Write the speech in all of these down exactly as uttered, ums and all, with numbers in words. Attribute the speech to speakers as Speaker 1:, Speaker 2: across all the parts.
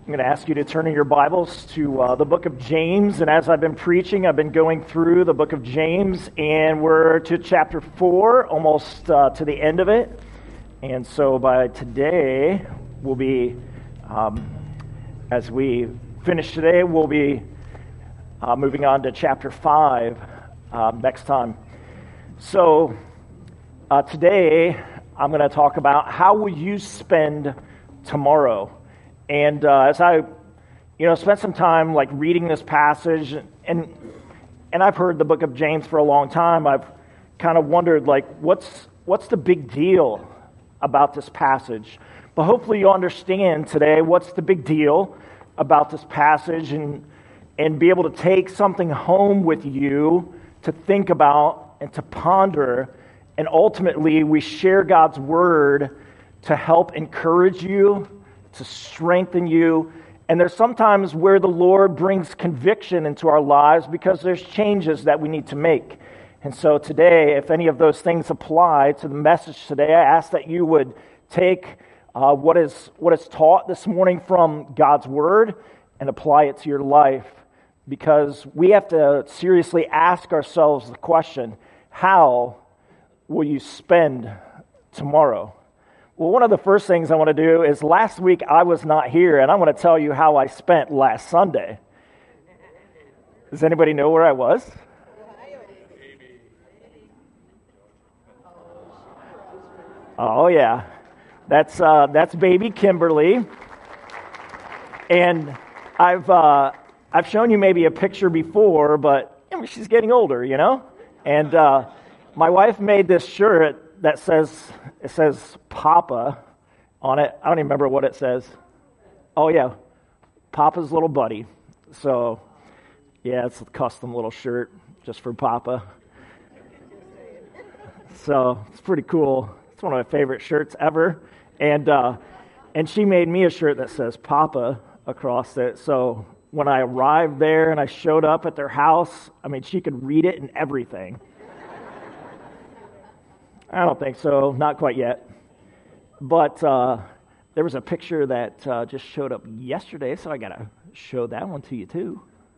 Speaker 1: I'm going to ask you to turn in your Bibles to uh, the book of James. And as I've been preaching, I've been going through the book of James, and we're to chapter four, almost uh, to the end of it. And so by today, we'll be, um, as we finish today, we'll be uh, moving on to chapter five uh, next time. So uh, today, I'm going to talk about how will you spend tomorrow. And uh, as I, you know, spent some time like reading this passage, and and I've heard the book of James for a long time, I've kind of wondered like, what's what's the big deal about this passage? But hopefully you'll understand today what's the big deal about this passage, and and be able to take something home with you to think about and to ponder, and ultimately we share God's word to help encourage you, to strengthen you. And there's sometimes where the Lord brings conviction into our lives because there's changes that we need to make. And so today, if any of those things apply to the message today, I ask that you would take uh, what is what is taught this morning from God's Word and apply it to your life, because we have to seriously ask ourselves the question, how will you spend tomorrow? Well, one of the first things I want to do is, last week I was not here, and I want to tell you how I spent last Sunday. Does anybody know where I was? Oh yeah, that's uh, that's baby Kimberly, and I've uh, I've shown you maybe a picture before, but I mean, she's getting older, you know. And uh, my wife made this shirt that says, it says Papa on it. I don't even remember what it says. Oh yeah, Papa's little buddy. So yeah, it's a custom little shirt just for Papa. So it's pretty cool. It's one of my favorite shirts ever. And uh, and she made me a shirt that says Papa across it. So when I arrived there and I showed up at their house, I mean, she could read it and everything. I don't think so, not quite yet. But uh, there was a picture that uh, just showed up yesterday, so I got to show that one to you too.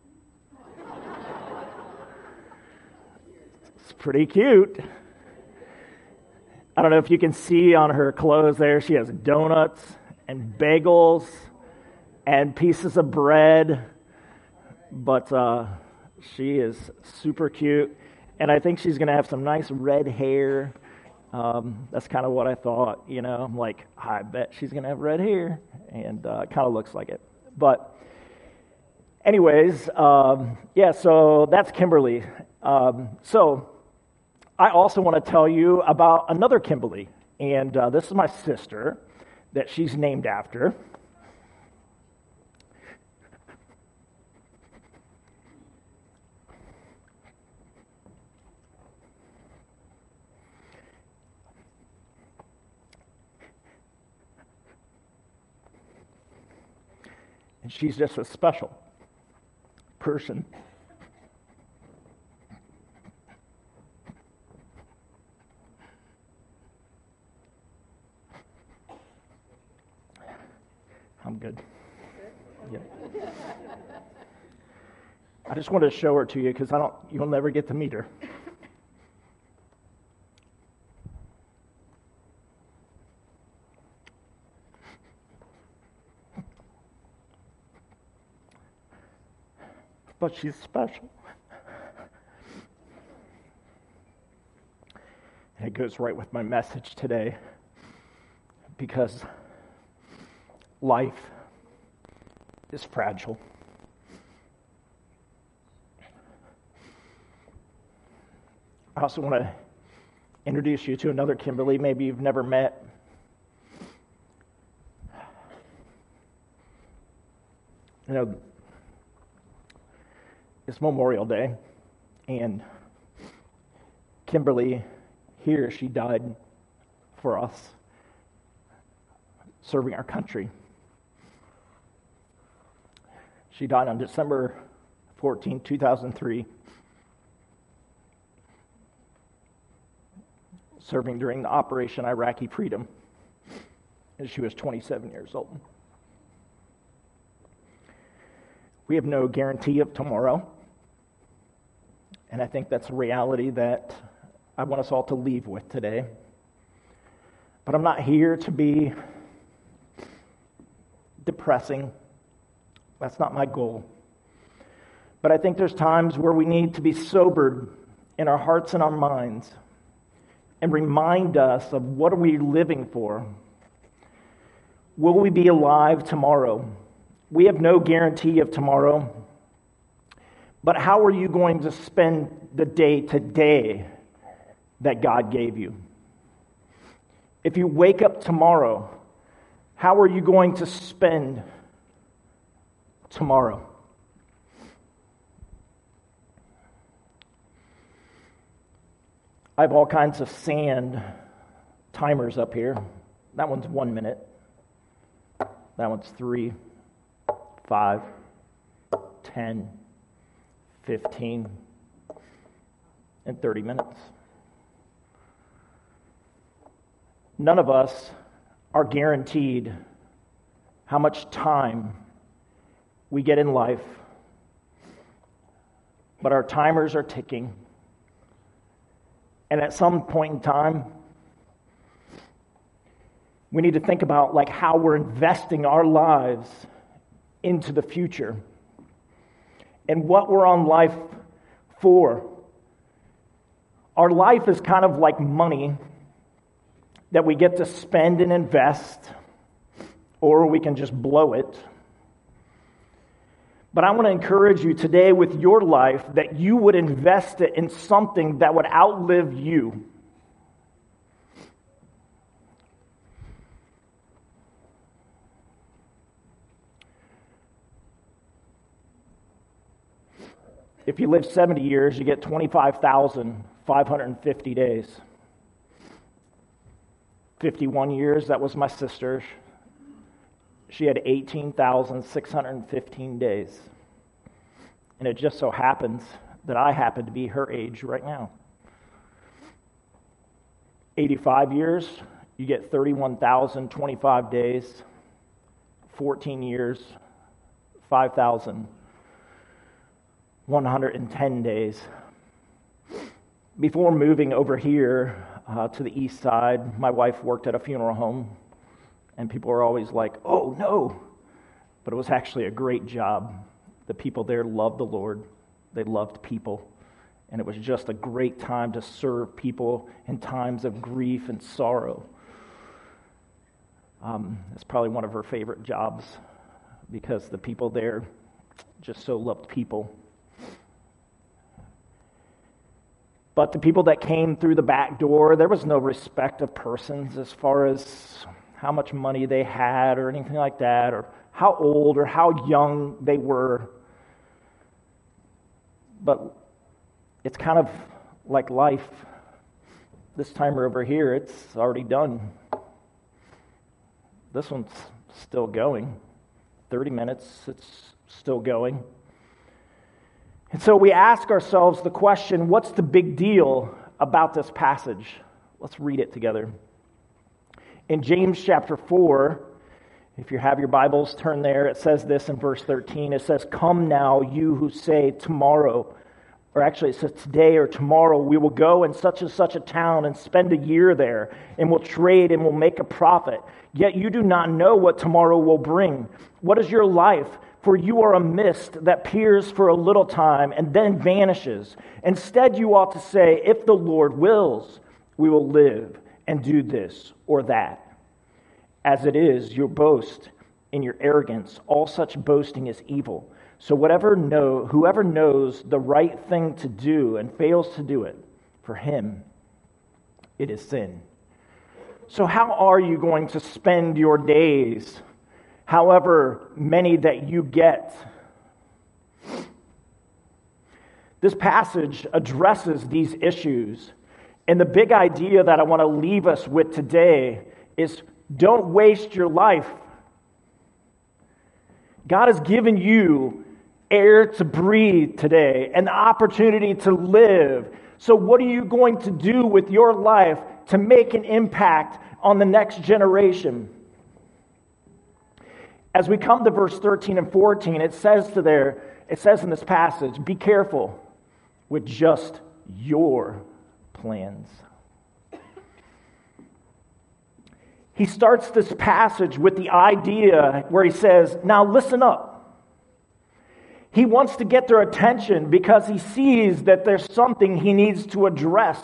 Speaker 1: It's pretty cute. I don't know if you can see on her clothes there, she has donuts and bagels and pieces of bread, but uh, she is super cute. And I think she's going to have some nice red hair. Um, that's kind of what I thought, you know. I'm like, I bet she's going to have red hair, and uh, it kind of looks like it. But anyways, um, yeah, so that's Kimberly. Um, so I also want to tell you about another Kimberly, and uh, this is my sister that she's named after. And she's just a special person. I'm good. Yeah. I just wanted to show her to you because I don't. You'll never get to meet her. But she's special. And it goes right with my message today, because life is fragile. I also want to introduce you to another Kimberly maybe you've never met. You know, it's Memorial Day, and Kimberly here, she died for us, serving our country. She died on December fourteenth, two thousand three, serving during the Operation Iraqi Freedom, and she was twenty-seven years old. We have no guarantee of tomorrow. And I think that's a reality that I want us all to leave with today. But I'm not here to be depressing. That's not my goal. But I think there's times where we need to be sobered in our hearts and our minds and remind us of what are we living for. Will we be alive tomorrow? We have no guarantee of tomorrow. But how are you going to spend the day today that God gave you? If you wake up tomorrow, how are you going to spend tomorrow? I have all kinds of sand timers up here. That one's one minute. That one's three, five, ten, fifteen, and thirty minutes. None of us are guaranteed how much time we get in life, but our timers are ticking. And at some point in time, we need to think about like how we're investing our lives into the future and what we're on life for. Our life is kind of like money that we get to spend and invest, or we can just blow it. But I want to encourage you today with your life that you would invest it in something that would outlive you. If you live seventy years, you get twenty-five thousand five hundred fifty days. fifty-one years, that was my sister. She had eighteen thousand six hundred fifteen days. And it just so happens that I happen to be her age right now. eighty-five years, you get thirty-one thousand twenty-five days. fourteen years, five thousand one hundred ten days. Before moving over here uh, to the east side, my wife worked at a funeral home, and people were always like, oh no, but it was actually a great job. The people there loved the Lord. They loved people, and it was just a great time to serve people in times of grief and sorrow. Um, it's probably one of her favorite jobs because the people there just so loved people. But the people that came through the back door, there was no respect of persons as far as how much money they had or anything like that, or how old or how young they were. But it's kind of like life. This timer over here, it's already done. This one's still going. thirty minutes, it's still going. And so we ask ourselves the question, what's the big deal about this passage? Let's read it together. In James chapter four, if you have your Bibles, turn there. It says this in verse thirteen. It says, come now, you who say tomorrow, or actually it says today or tomorrow, we will go in such and such a town and spend a year there, and we'll trade and we'll make a profit. Yet you do not know what tomorrow will bring. What is your life? For you are a mist that appears for a little time and then vanishes. Instead, you ought to say, if the Lord wills, we will live and do this or that. As it is, your boast in your arrogance, all such boasting is evil. So whatever know, whoever knows the right thing to do and fails to do it, for him it is sin. So how are you going to spend your days? However many that you get. This passage addresses these issues. And the big idea that I want to leave us with today is don't waste your life. God has given you air to breathe today and the opportunity to live. So what are you going to do with your life to make an impact on the next generation? as we come to verse thirteen and fourteen, it says to there, it says in this passage, be careful with just your plans. He starts this passage with the idea where he says, now listen up. He wants to get their attention because he sees that there's something he needs to address.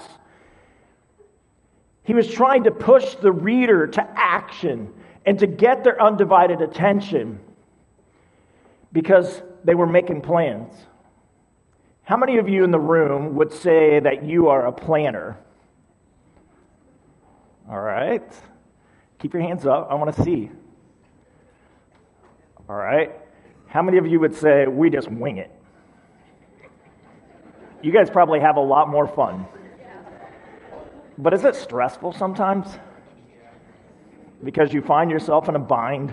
Speaker 1: He was trying to push the reader to action and to get their undivided attention because they were making plans. How many of you in the room would say that you are a planner? All right. Keep your hands up. I want to see. All right. How many of you would say, we just wing it? You guys probably have a lot more fun. But is it stressful sometimes? Because you find yourself in a bind?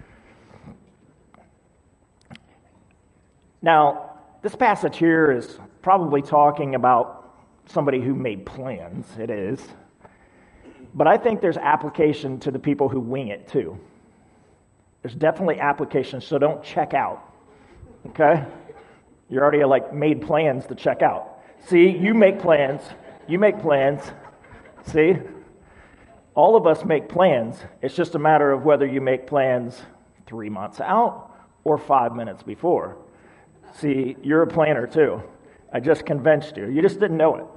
Speaker 1: Now, this passage here is probably talking about somebody who made plans. It is. But I think there's application to the people who wing it too. There's definitely application, so don't check out, okay? You already like made plans to check out. See, you make plans. You make plans. See? All of us make plans. It's just a matter of whether you make plans three months out or five minutes before. See, you're a planner too. I just convinced you. You just didn't know it.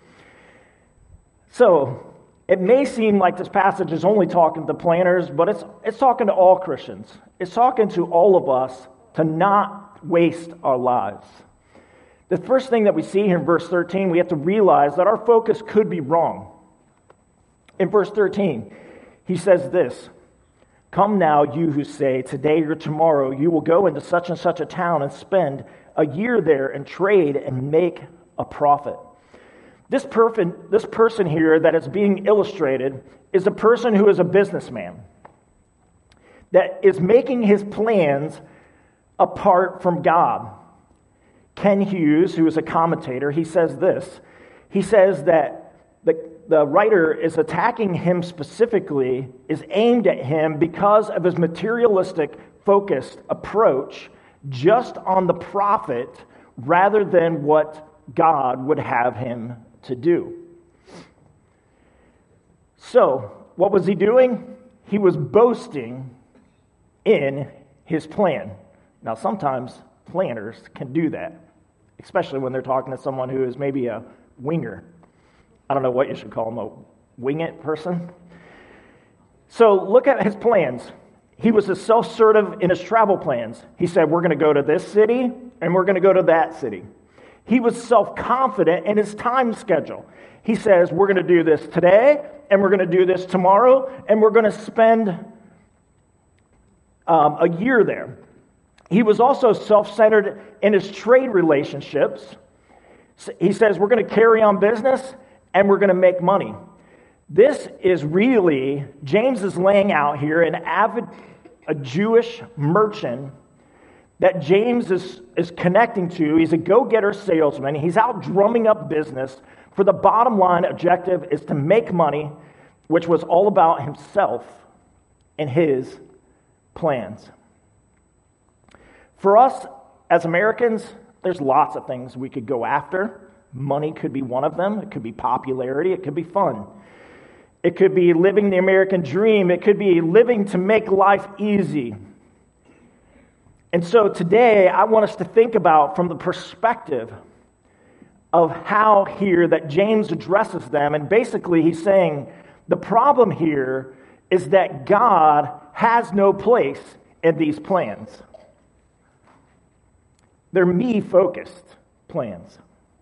Speaker 1: So, it may seem like this passage is only talking to planners, but it's it's talking to all Christians. It's talking to all of us to not waste our lives. The first thing that we see here in verse thirteen, we have to realize that our focus could be wrong. In verse thirteen, he says this, come now, you who say, today or tomorrow you will go into such and such a town and spend a year there and trade and make a profit. This, perf- this person here that is being illustrated is a person who is a businessman that is making his plans apart from God. Ken Hughes, who is a commentator, he says this. He says that the, the writer is attacking him specifically, is aimed at him because of his materialistic focused approach just on the profit rather than what God would have him to do. So, what was he doing? He was boasting in his plan. Now, sometimes planners can do that, especially when they're talking to someone who is maybe a winger. I don't know what you should call him, a wing it person. So, look at his plans. He was as self-assertive in his travel plans. He said, we're going to go to this city, and we're going to go to that city. He was self-confident in his time schedule. He says, we're going to do this today, and we're going to do this tomorrow, and we're going to spend um, a year there. He was also self-centered in his trade relationships. He says, we're going to carry on business, and we're going to make money. This is really, James is laying out here an avid, a Jewish merchant that James is, is connecting to. He's a go-getter salesman. He's out drumming up business. For the bottom line objective is to make money, which was all about himself and his plans. For us as Americans, there's lots of things we could go after. Money could be one of them. It could be popularity. It could be fun. It could be living the American dream. It could be living to make life easy. And so today, I want us to think about from the perspective of how here that James addresses them. And basically, he's saying the problem here is that God has no place in these plans. They're me-focused plans.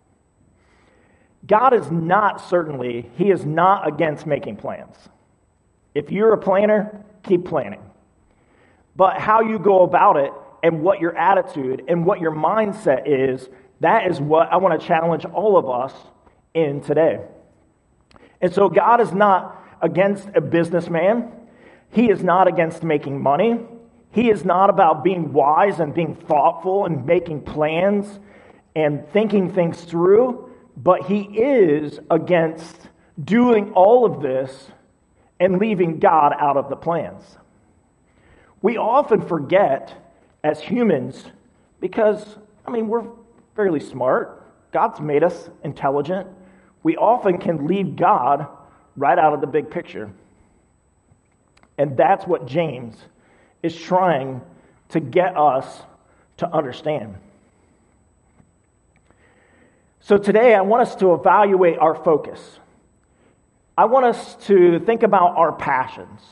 Speaker 1: God is not certainly, he is not against making plans. If you're a planner, keep planning. But how you go about it and what your attitude and what your mindset is, that is what I want to challenge all of us in today. And so God is not against a businessman. He is not against making money. He is not about being wise and being thoughtful and making plans and thinking things through, but he is against doing all of this and leaving God out of the plans. We often forget as humans because, I mean, we're fairly smart. God's made us intelligent. We often can leave God right out of the big picture. And that's what James is trying to get us to understand. So today I want us to evaluate our focus. I want us to think about our passions.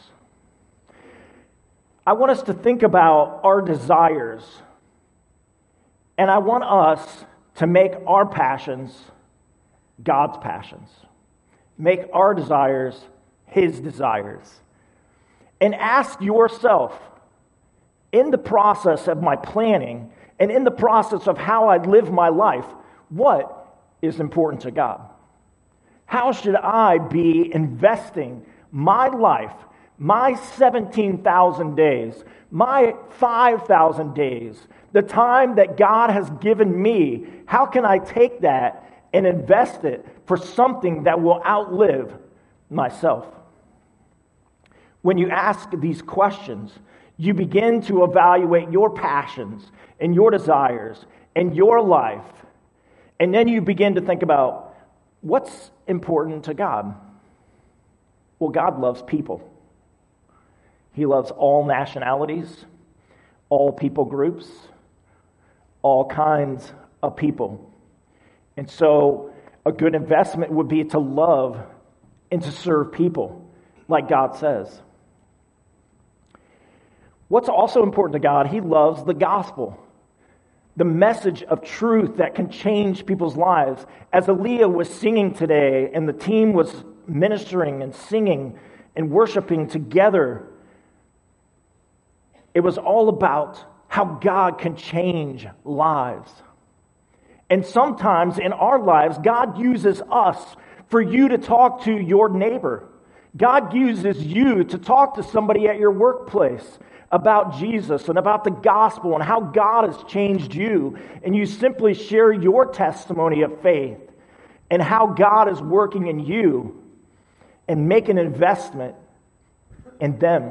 Speaker 1: I want us to think about our desires. And I want us to make our passions God's passions. Make our desires His desires. And ask yourself, in the process of my planning and in the process of how I live my life, what is important to God? How should I be investing my life, my seventeen thousand days, my five thousand days, the time that God has given me? How can I take that and invest it for something that will outlive myself? When you ask these questions, you begin to evaluate your passions and your desires and your life. And then you begin to think about what's important to God. Well, God loves people. He loves all nationalities, all people groups, all kinds of people. And so a good investment would be to love and to serve people, like God says. What's also important to God, He loves the gospel, the message of truth that can change people's lives. As Aaliyah was singing today and the team was ministering and singing and worshiping together, it was all about how God can change lives. And sometimes in our lives, God uses us for you to talk to your neighbor. God uses you to talk to somebody at your workplace about Jesus and about the gospel and how God has changed you. And you simply share your testimony of faith and how God is working in you and make an investment in them.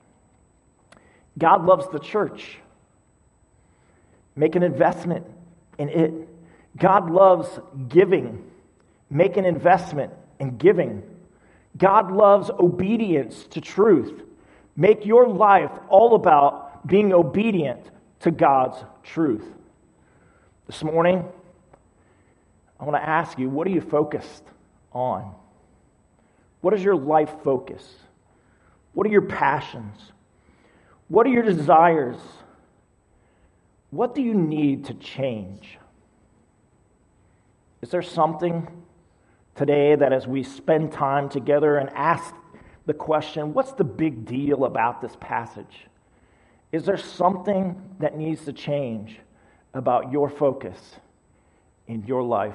Speaker 1: God loves the church. Make an investment in it. God loves giving. Make an investment in giving. God loves obedience to truth. Make your life all about being obedient to God's truth. This morning, I want to ask you, what are you focused on? What is your life focus? What are your passions? What are your desires? What do you need to change? Is there something today that as we spend time together and ask the question, what's the big deal about this passage? Is there something that needs to change about your focus in your life?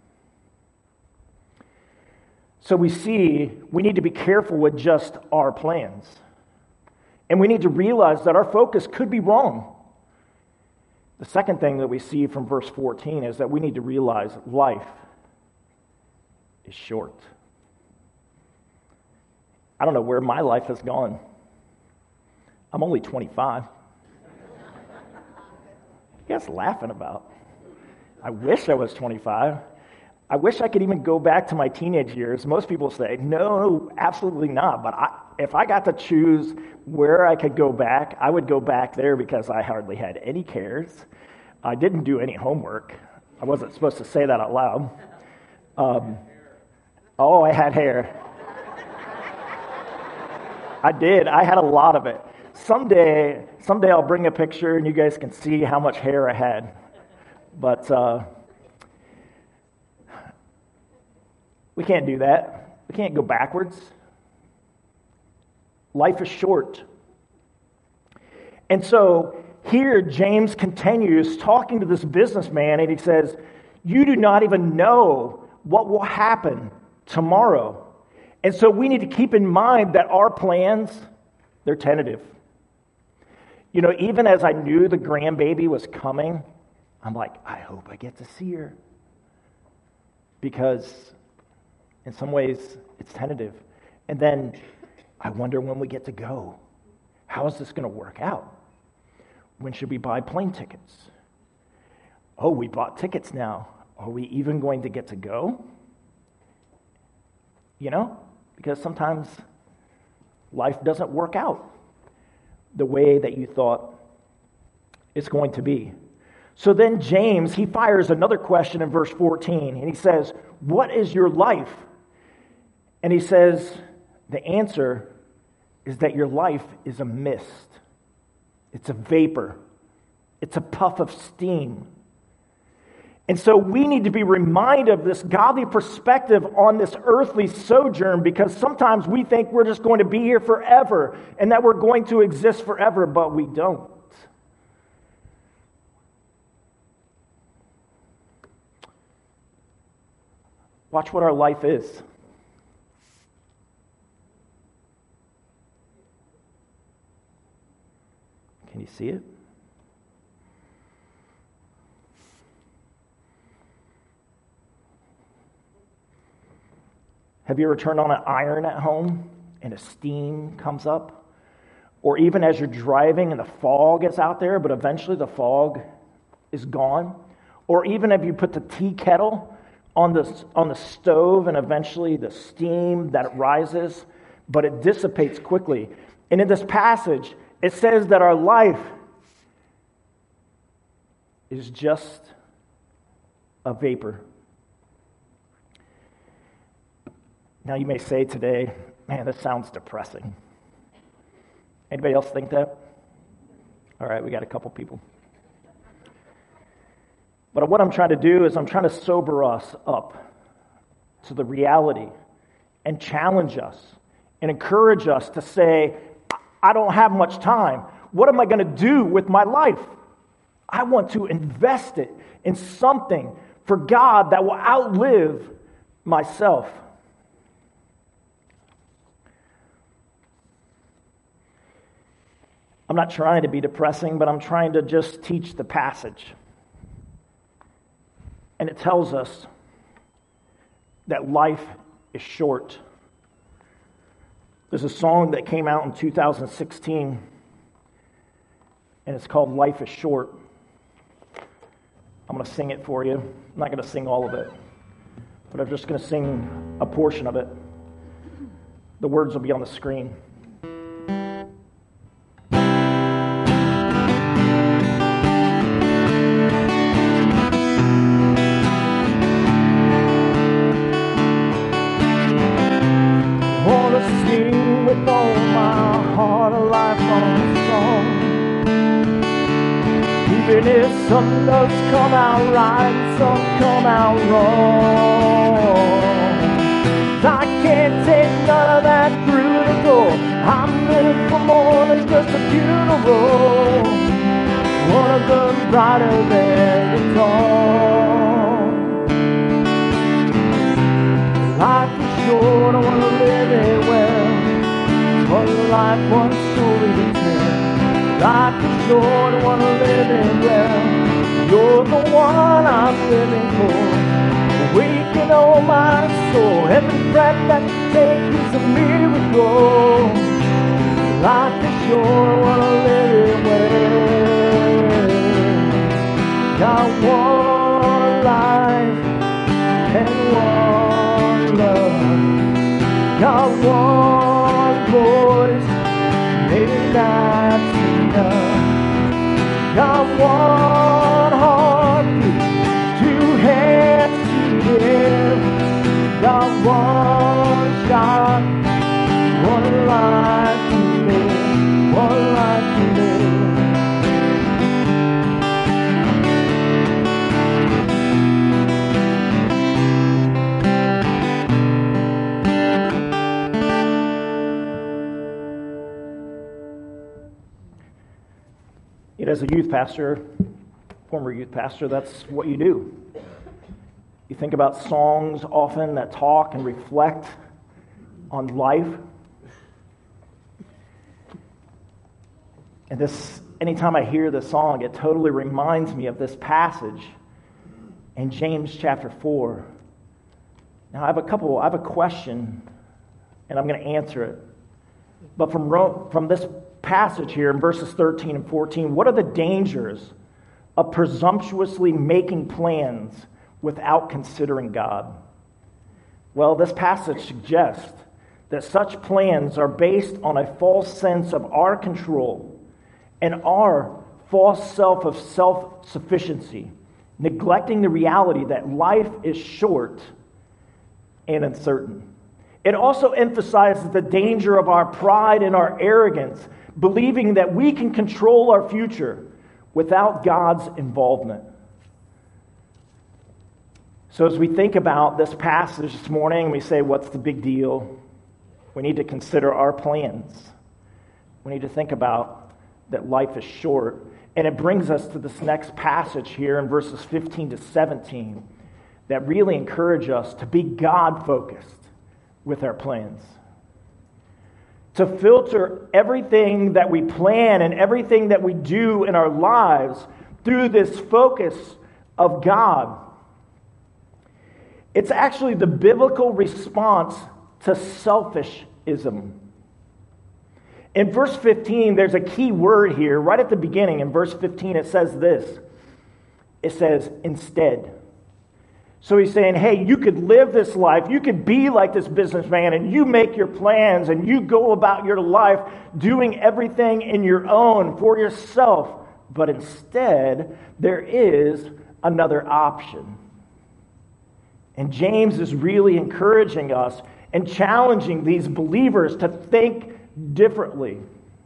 Speaker 1: So we see we need to be careful with just our plans. And we need to realize that our focus could be wrong. The second thing that we see from verse fourteen is that we need to realize life is short. I don't know where my life has gone. I'm only twenty-five. What are you guys laughing about? I wish I was twenty-five. I wish I could even go back to my teenage years. Most people say, no, absolutely not. But I, if I got to choose where I could go back, I would go back there because I hardly had any cares. I didn't do any homework. I wasn't supposed to say that out loud. Um, oh, I had hair. I did. I had a lot of it. Someday, someday I'll bring a picture and you guys can see how much hair I had. But uh, we can't do that. We can't go backwards. Life is short. And so here James continues talking to this businessman and he says, you do not even know what will happen tomorrow. And so we need to keep in mind that our plans, they're tentative. You know, even as I knew the grandbaby was coming, I'm like, I hope I get to see her. Because in some ways, it's tentative. And then I wonder when we get to go. How is this going to work out? When should we buy plane tickets? Oh, we bought tickets now. Are we even going to get to go? You know, because sometimes life doesn't work out the way that you thought it's going to be. So then James, he fires another question in verse fourteen, and he says, what is your life? And he says, the answer is that your life is a mist. It's a vapor. It's a puff of steam. And so we need to be reminded of this godly perspective on this earthly sojourn, because sometimes we think we're just going to be here forever and that we're going to exist forever, but we don't. Watch what our life is. Can you see it? Have you ever turned on an iron at home and a steam comes up? Or even as you're driving and the fog is out there, but eventually the fog is gone? Or even if you put the tea kettle on the, on the stove and eventually the steam that rises, but it dissipates quickly. And in this passage, it says that our life is just a vapor. Now you may say today, man, this sounds depressing. Anybody else think that? All right, we got a couple people. But what I'm trying to do is I'm trying to sober us up to the reality and challenge us and encourage us to say, I don't have much time. What am I going to do with my life? I want to invest it in something for God that will outlive myself. I'm not trying to be depressing, but I'm trying to just teach the passage. And it tells us that life is short. There's a song that came out in two thousand sixteen, and it's called Life is Short. I'm going to sing it for you. I'm not going to sing all of it, but I'm just going to sing a portion of it. The words will be on the screen. With all my heart, a lifelong song. Even if some does come out right, some come out wrong. I can't take none of that through the door. I'm living for more than just a funeral. One of them brighter than the dawn. Life is short, I want to live it well. One life, one story to tell. Life is short, I want to live it well. You're the one I'm living for. Awaken all my soul. Every breath that you take is a miracle. Life is short, I want to live it well. Got one life and one love. Got one voice, maybe that's enough. Got one heartbeat, two hands to give. Got one shot, one life to live, one life to live. As a youth pastor, former youth pastor, that's what you do. You think about songs often that talk and reflect on life. And this, anytime I hear this song, it totally reminds me of this passage in James chapter four. Now I have a couple, I have a question, and I'm going to answer it. But from from this passage here in verses thirteen and fourteen, what are the dangers of presumptuously making plans without considering God? Well, this passage suggests that such plans are based on a false sense of our control and our false self of self-sufficiency, neglecting the reality that life is short and uncertain. It also emphasizes the danger of our pride and our arrogance, believing that we can control our future without God's involvement. So as we think about this passage this morning, we say, what's the big deal? We need to consider our plans. We need to think about that life is short. And it brings us to this next passage here in verses fifteen to seventeen that really encourage us to be God-focused with our plans. To filter everything that we plan and everything that we do in our lives through this focus of God. It's actually the biblical response to selfishism. In verse fifteen, there's a key word here. Right at the beginning, in verse fifteen, it says this. It says, instead. So he's saying, hey, you could live this life. You could be like this businessman, and you make your plans, and you go about your life doing everything in your own for yourself. But instead, there is another option. And James is really encouraging us and challenging these believers to think differently.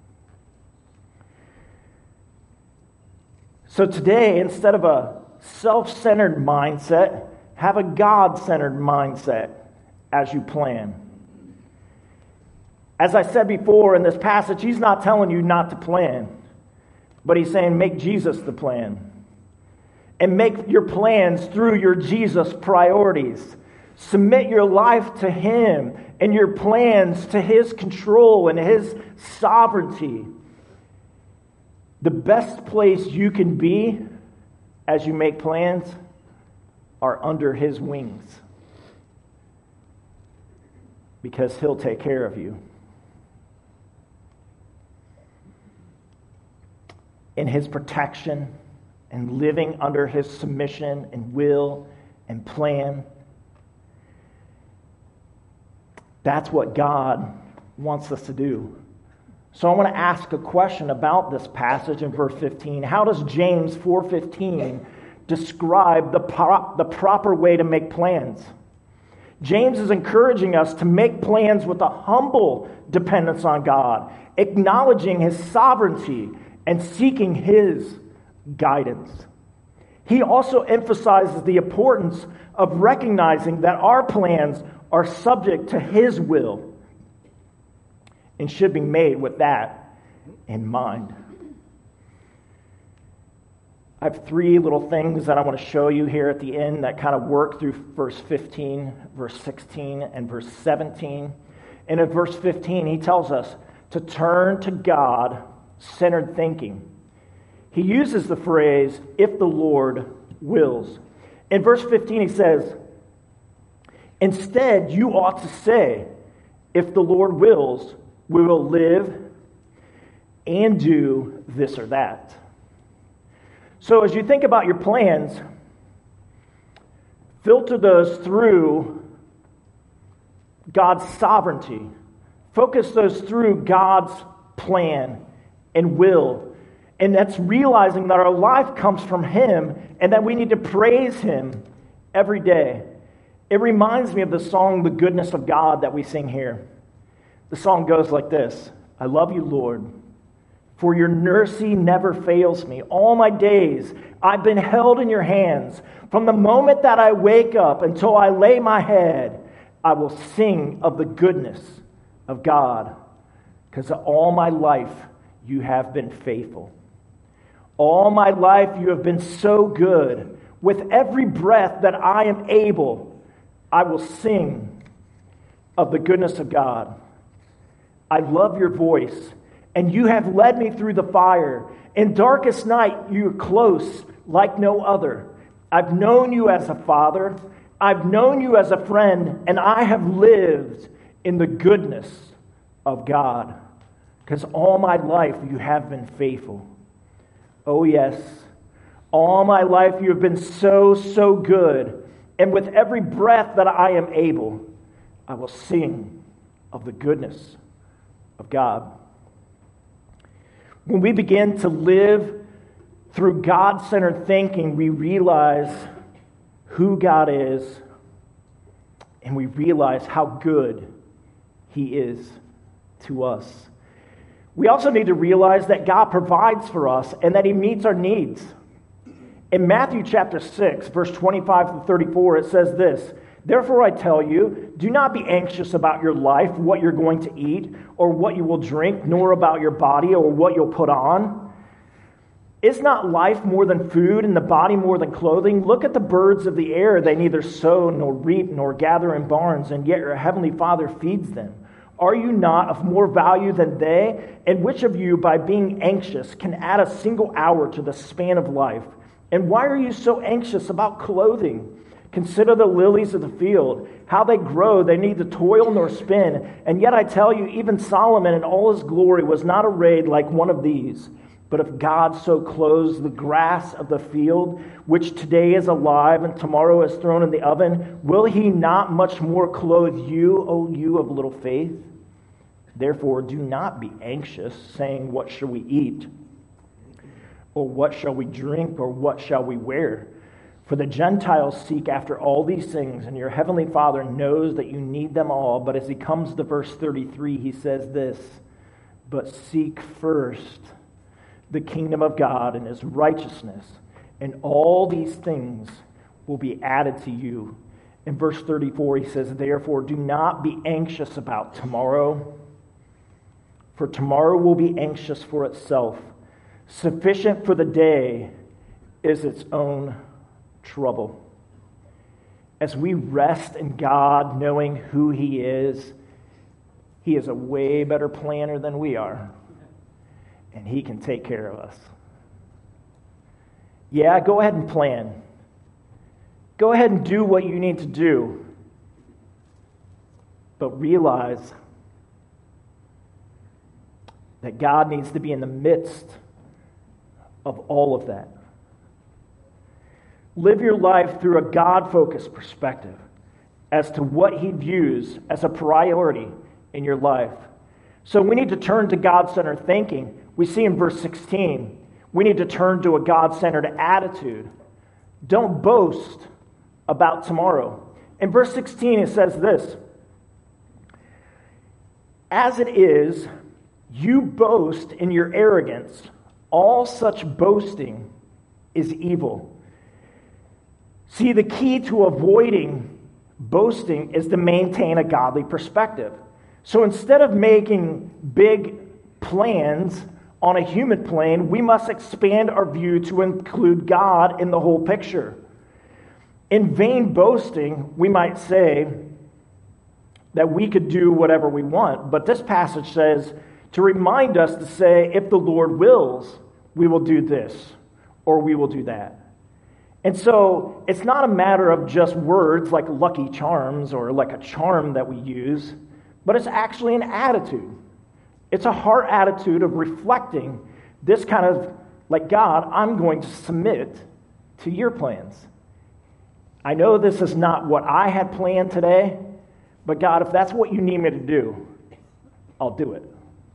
Speaker 1: So today, instead of a self-centered mindset, have a God-centered mindset as you plan. As I said before in this passage, he's not telling you not to plan, but he's saying make Jesus the plan. And make your plans through your Jesus priorities. Submit your life to him and your plans to his control and his sovereignty. The best place you can be as you make plans are under his wings, because he'll take care of you. In his protection and living under his submission and will and plan. That's what God wants us to do. So I want to ask a question about this passage in verse fifteen. How does James four fifteen describe the, pro- the proper way to make plans? James is encouraging us to make plans with a humble dependence on God, acknowledging his sovereignty and seeking his guidance. He also emphasizes the importance of recognizing that our plans are subject to his will and should be made with that in mind. I have three little things that I want to show you here at the end that kind of work through verse fifteen, verse sixteen, and verse seventeen. And in verse fifteen, he tells us to turn to God-centered thinking. He uses the phrase, if the Lord wills. In verse fifteen, he says, instead, you ought to say, if the Lord wills, we will live and do this or that. So as you think about your plans, filter those through God's sovereignty. Focus those through God's plan and will. And that's realizing that our life comes from him and that we need to praise him every day. It reminds me of the song, The Goodness of God, that we sing here. The song goes like this. I love you, Lord, for your mercy never fails me. All my days I've been held in your hands. From the moment that I wake up until I lay my head, I will sing of the goodness of God, because all my life you have been faithful. All my life you have been so good. With every breath that I am able, I will sing of the goodness of God. I love your voice, and you have led me through the fire. In darkest night, you are close like no other. I've known you as a father. I've known you as a friend, and I have lived in the goodness of God. because all my life you have been faithful. Oh, yes, all my life you have been so, so good. And with every breath that I am able, I will sing of the goodness of God. When we begin to live through God-centered thinking, we realize who God is, and we realize how good He is to us. We also need to realize that God provides for us and that He meets our needs. In Matthew chapter six, verse twenty-five to thirty-four, it says this, "Therefore I tell you, do not be anxious about your life, what you're going to eat, or what you will drink, nor about your body, or what you'll put on. Is not life more than food, and the body more than clothing? Look at the birds of the air. They neither sow, nor reap, nor gather in barns, and yet your heavenly Father feeds them. Are you not of more value than they? And which of you, by being anxious, can add a single hour to the span of life? And why are you so anxious about clothing? Consider the lilies of the field, how they grow. They neither toil nor spin. And yet I tell you, even Solomon in all his glory was not arrayed like one of these. But if God so clothes the grass of the field, which today is alive and tomorrow is thrown in the oven, will He not much more clothe you, O you of little faith? Therefore do not be anxious, saying, what shall we eat? Or what shall we drink? Or what shall we wear? For the Gentiles seek after all these things, and your heavenly Father knows that you need them all." But as he comes to verse thirty-three, he says this, "But seek first the kingdom of God and His righteousness, and all these things will be added to you." In verse thirty-four, he says, "Therefore do not be anxious about tomorrow, for tomorrow will be anxious for itself. Sufficient for the day is its own trouble." As we rest in God, knowing who He is, He is a way better planner than we are, and He can take care of us. Yeah, go ahead and plan. Go ahead and do what you need to do, but realize that God needs to be in the midst of all of that. Live your life through a God-focused perspective as to what He views as a priority in your life. So we need to turn to God-centered thinking. We see in verse sixteen, we need to turn to a God-centered attitude. Don't boast about tomorrow. In verse sixteen, it says this, "As it is, you boast in your arrogance. All such boasting is evil." See, the key to avoiding boasting is to maintain a godly perspective. So instead of making big plans on a human plane, we must expand our view to include God in the whole picture. In vain boasting, we might say that we could do whatever we want, but this passage says to remind us to say, if the Lord wills, we will do this or we will do that. And so it's not a matter of just words like Lucky Charms or like a charm that we use, but it's actually an attitude. It's a heart attitude of reflecting this kind of, like, God, I'm going to submit to your plans. I know this is not what I had planned today, but God, if that's what you need me to do, I'll do it.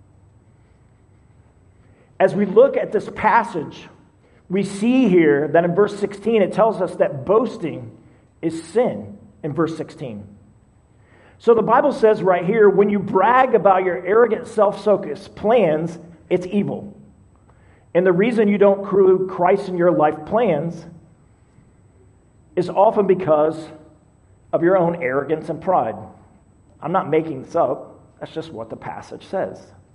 Speaker 1: As we look at this passage, we see here that in verse sixteen, it tells us that boasting is sin in verse sixteen. So the Bible says right here, when you brag about your arrogant, self-focused plans, it's evil. And the reason you don't include Christ in your life plans is often because of your own arrogance and pride. I'm not making this up. That's just what the passage says.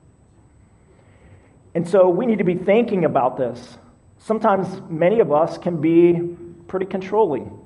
Speaker 1: And so we need to be thinking about this. Sometimes many of us can be pretty controlling.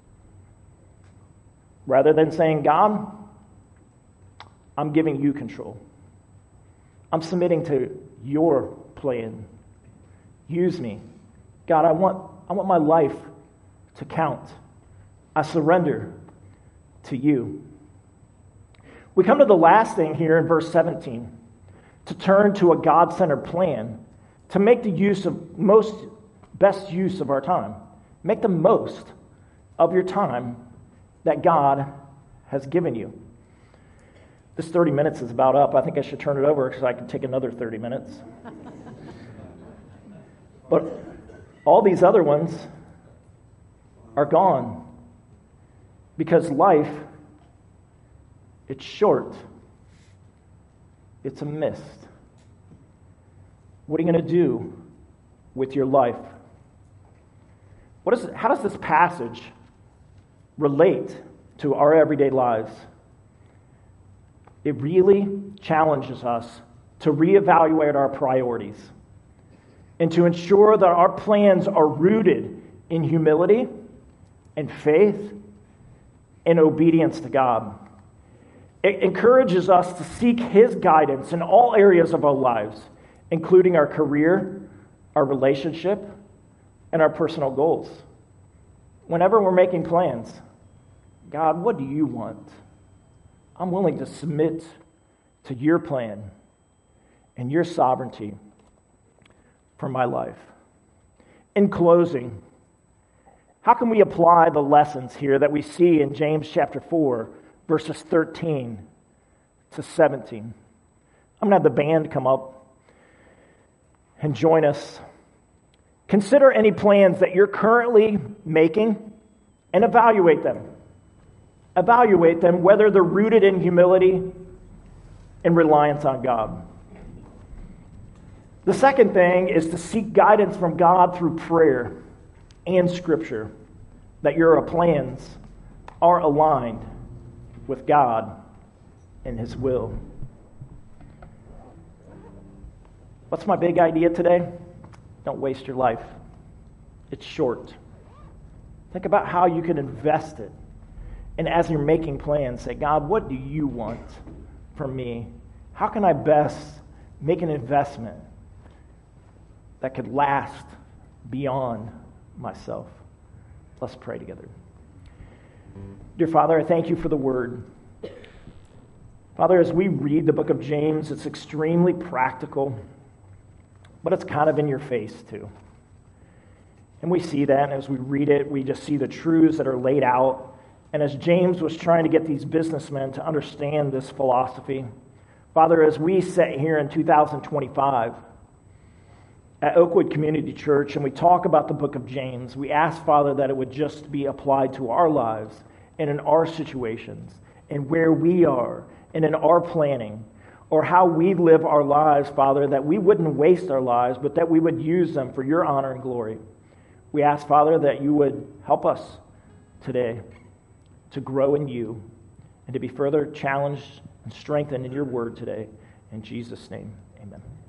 Speaker 1: Rather than saying, God, I'm giving you control. I'm submitting to your plan. Use me. God, I want, I want my life to count. I surrender to you. We come to the last thing here in verse seventeen. to turn to a God-centered plan, to make the use of most best use of our time. Make the most of your time that God has given you. This thirty minutes is about up. I think I should turn it over because I can take another thirty minutes. But all these other ones are gone because life, it's short. It's a mist. What are you going to do with your life? What is, how does this passage relate to our everyday lives? It really challenges us to reevaluate our priorities and to ensure that our plans are rooted in humility and faith and obedience to God. It encourages us to seek His guidance in all areas of our lives, including our career, our relationship, and our personal goals. Whenever we're making plans, God, what do you want? I'm willing to submit to your plan and your sovereignty for my life. In closing, how can we apply the lessons here that we see in James chapter four, verses thirteen to seventeen? I'm going to have the band come up and join us. Consider any plans that you're currently making and evaluate them. Evaluate them whether they're rooted in humility and reliance on God. The second thing is to seek guidance from God through prayer and Scripture, that your plans are aligned with God and His will. What's my big idea today? Don't waste your life. It's short. Think about how you can invest it. And as you're making plans, say, God, what do you want from me? How can I best make an investment that could last beyond myself? Let's pray together. Dear Father, I thank you for the word. Father, as we read the book of James, it's extremely practical, but it's kind of in your face too. And we see that, and as we read it, we just see the truths that are laid out. And as James was trying to get these businessmen to understand this philosophy, Father, as we sit here in two thousand twenty-five at Oakwood Community Church and we talk about the book of James, we ask, Father, that it would just be applied to our lives and in our situations and where we are and in our planning or how we live our lives, Father, that we wouldn't waste our lives, but that we would use them for your honor and glory. We ask, Father, that you would help us today to grow in you and to be further challenged and strengthened in your word today. In Jesus' name, amen.